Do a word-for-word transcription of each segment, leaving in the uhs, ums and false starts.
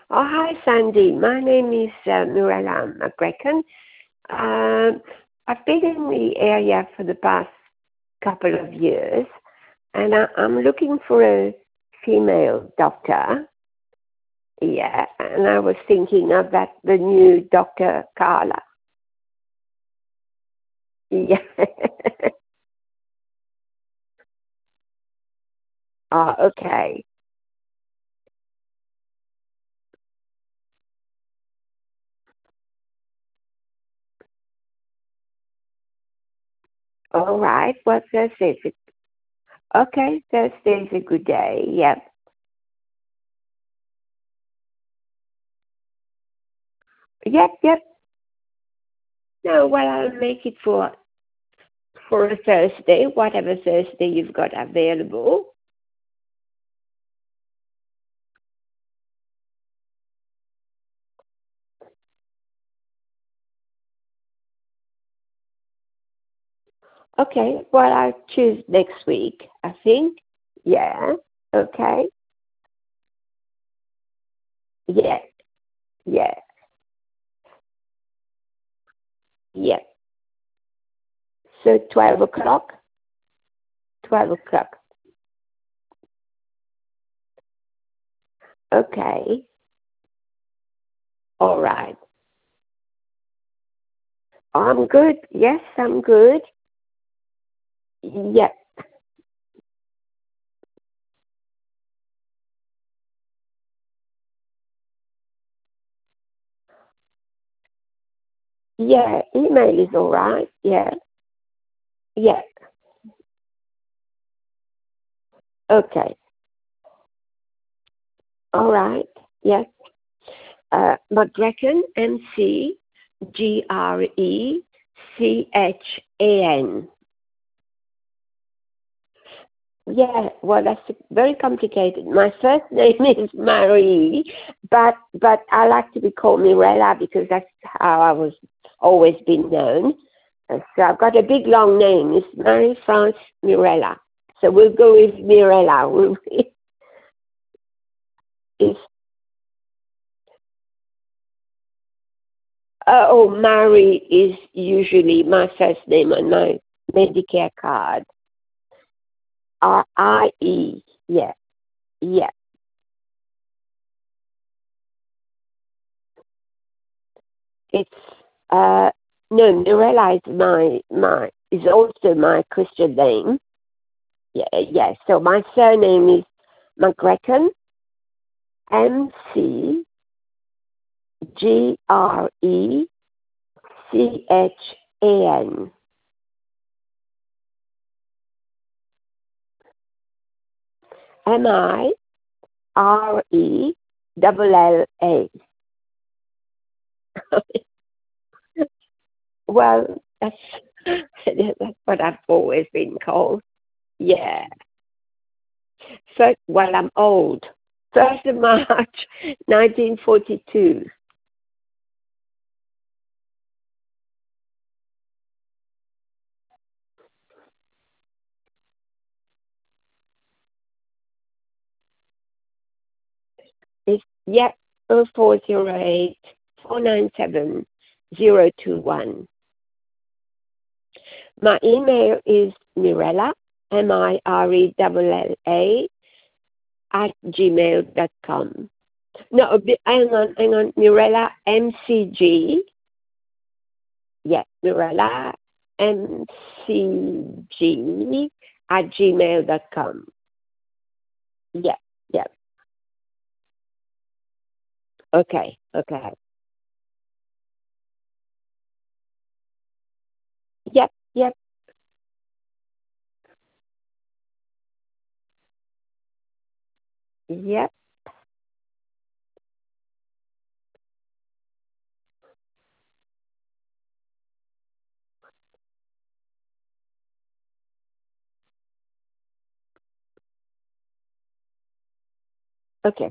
Oh, hi, Sandy. My name is uh, Mirella McGregor. Um, I've been in the area for the past couple of years, and I, I'm looking for a female doctor. Yeah, and I was thinking of that, the new Doctor Carla. Yeah. Oh, okay. All right. Well, Thursday. is a- Okay, Thursday's a good day. Yep. Yep, yep. No, well, I'll make it for for a Thursday, whatever Thursday you've got available. Okay, well, I'll choose next week, I think. Yeah, okay. Yeah, yeah, yeah. So twelve o'clock? twelve o'clock. Okay, all right. I'm good. Yes, I'm good. Yeah, yeah, email is all right. Yeah, yeah, okay. All right. Yes. Uh, McGrecan, M C G R E C H A N. Yeah, well, that's very complicated. My first name is Marie, but but I like to be called Mirella because that's how I was always been known. Uh, So I've got a big long name. It's Marie France Mirella. So we'll go with Mirella. We'll, it's, uh, oh, Marie is usually my first name on my Medicare card. R I E. Yeah, yeah. It's uh no, Mirella is my my is also my Christian name. Yeah, yeah. So my surname is McGregor, M C G R E C H A N. M I R E double L A. Well, that's that's what I've always been called. Yeah. First, well, I'm old. First of March, nineteen forty-two. It's yeah, oh four zero eight four nine seven zero two one. My email is Mirella, M I R E L L A, at gmail dot com. No, a bit- hang on, hang on. Mirella, M C G. Yeah, Mirella, M C G at gmail dot com. Yeah, yeah. Okay, okay. Yep, yep, yep. Okay.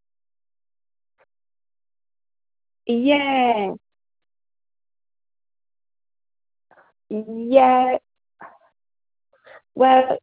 Yeah, Yeah. Well,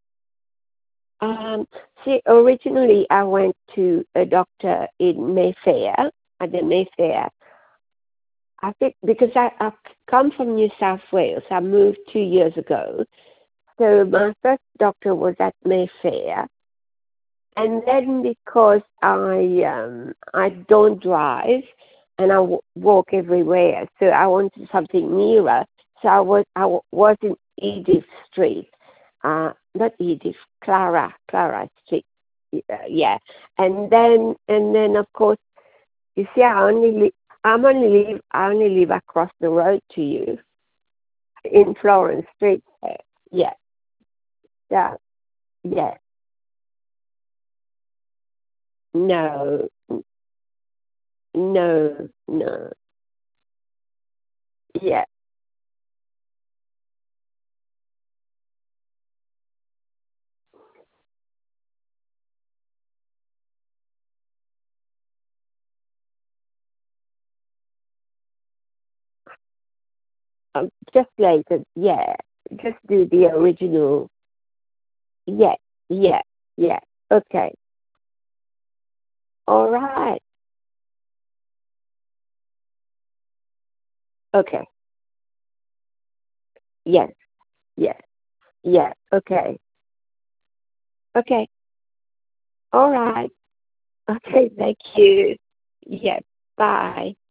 um, see, originally I went to a doctor in Mayfair, at the Mayfair. I think because I, I've come from New South Wales, I moved two years ago. So my first doctor was at Mayfair, and then because I um, I don't drive and I w- walk everywhere, so I wanted something nearer. So I was I w- was in Edith Street, uh, not Edith, Clara Clara Street, uh, yeah. And then and then of course you see I only li- I'm only live I only live across the road to you in Florence Street. uh, Yeah, yeah, yeah. No, no, no. Yeah, um, just later. Yeah, just do the original. Yeah, yeah, yeah. Okay. All right. Okay. Yes, yes, yes. Okay. Okay. All right. Okay. Thank you. Yeah. Bye.